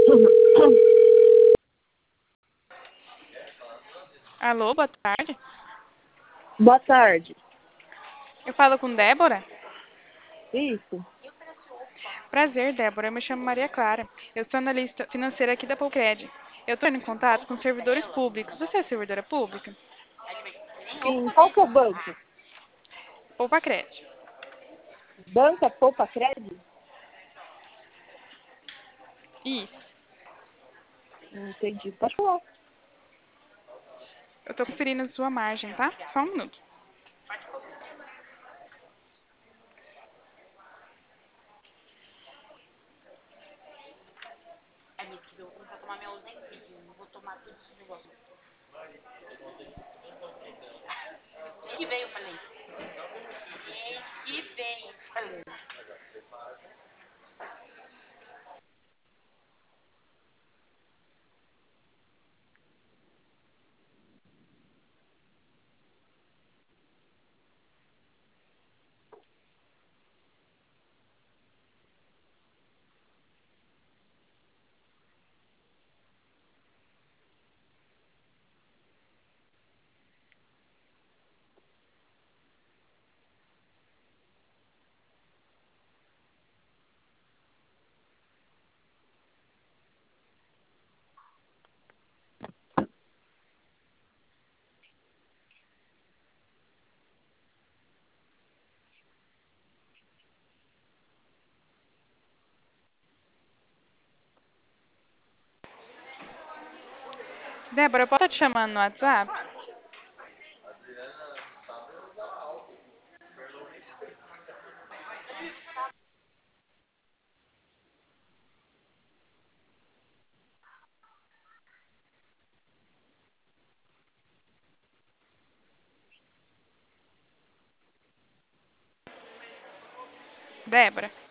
Alô, boa tarde. Boa tarde. Eu falo com Débora? Isso. Prazer, Débora. Eu me chamo Maria Clara. Eu sou analista financeira aqui da Polcred. Eu estou em contato com servidores públicos. Você é servidora pública? Sim, qual que é o banco? Polpacred. Banca Poupa Crédito? Isso. Entendi. Pode falar. Eu estou conferindo a sua margem, tá? Só um minuto. Débora, eu posso estar te chamando no WhatsApp? Débora?